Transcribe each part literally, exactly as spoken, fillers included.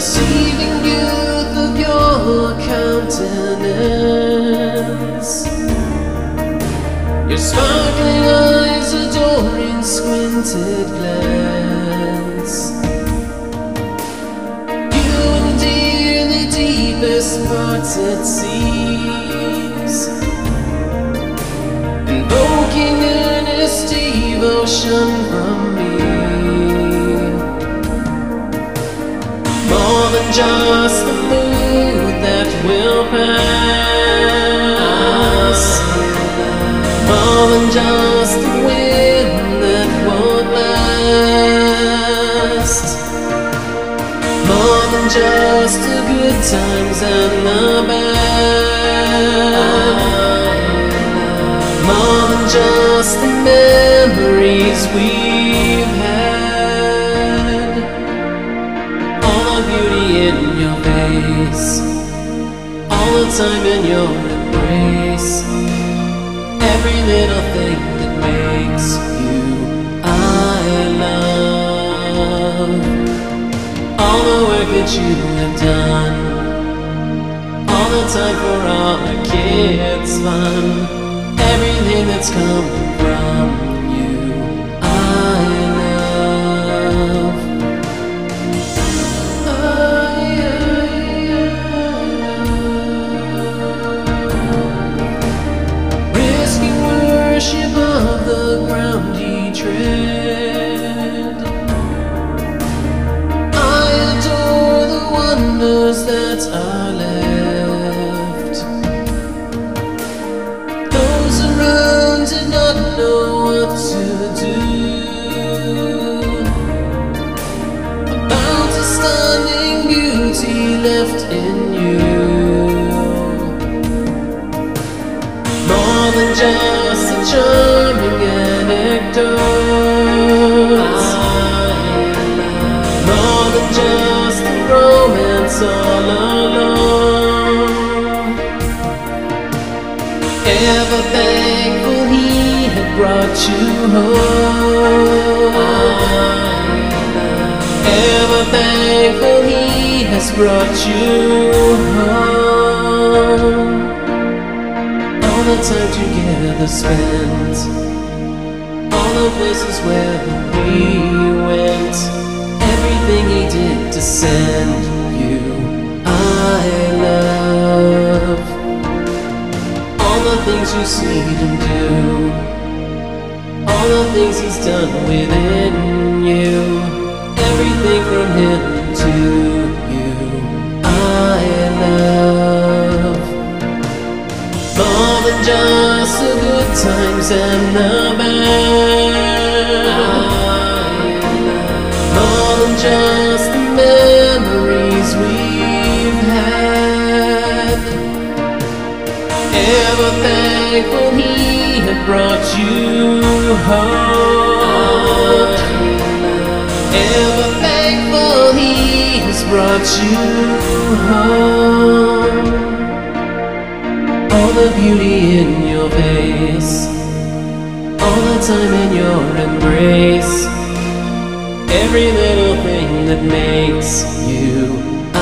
receiving youth of your countenance, your sparkling eyes adoring squinted glance. You endear the deepest parts at seas, invoking earnest devotion from me. More than just the mood that will pass, more than just the wind that won't last, more than just the good times and the bad, more than just the memories we've had. All the beauty in your face, all the time in your embrace, every little thing that makes you I love. All the work that you have done, all the time for all the kids' fun, everything that's come from you I love. I, I, I, risking worship of the ground ye tread, I adore the wonders that are left. Those around did not know what to do about the stunning beauty left in you. More than just a charming anecdote, more than just the romance all alone. Ever thankful he had brought you home, ever thankful he has brought you home. All the time together spent, all the places where we went, everything he did to send you I love. All the things you see him do, all the things he's done within you, everything from him to you I love. More than just the good times and the bad, more than just the memories we've had. Ever thankful he had brought you home, ever thankful he has brought you home. All the beauty in your face, all the time in your embrace, every little thing that makes you I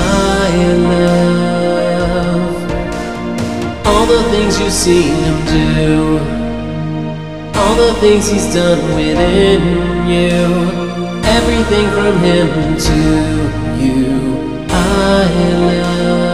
love. All the things you've seen him do, all the things he's done within you, everything from him to you I love.